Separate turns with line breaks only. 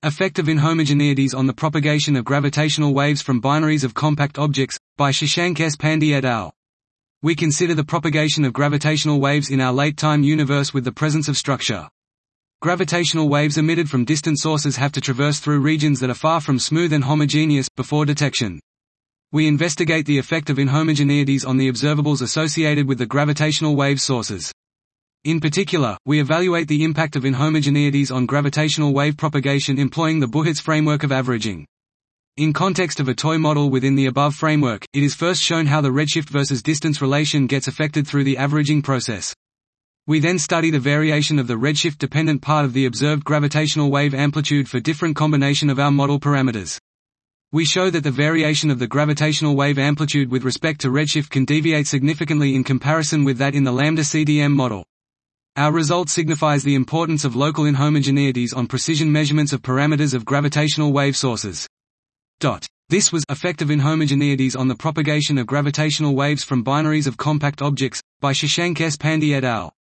Effect of inhomogeneities on the propagation of gravitational waves from binaries of compact objects, by Shashank S. Pandey et al. We consider the propagation of gravitational waves in our late-time universe with the presence of structure. Gravitational waves emitted from distant sources have to traverse through regions that are far from smooth and homogeneous, before detection. We investigate the effect of inhomogeneities on the observables associated with the gravitational wave sources. In particular, we evaluate the impact of inhomogeneities on gravitational wave propagation employing the Buchitz framework of averaging. In context of a toy model within the above framework, it is first shown how the redshift versus distance relation gets affected through the averaging process. We then study the variation of the redshift-dependent part of the observed gravitational wave amplitude for different combination of our model parameters. We show that the variation of the gravitational wave amplitude with respect to redshift can deviate significantly in comparison with that in the lambda CDM model. Our result signifies the importance of local inhomogeneities on precision measurements of parameters of gravitational wave sources. This was Effect of Inhomogeneities on the Propagation of Gravitational Waves from Binaries of Compact Objects, by Shashank S. Pandey et al.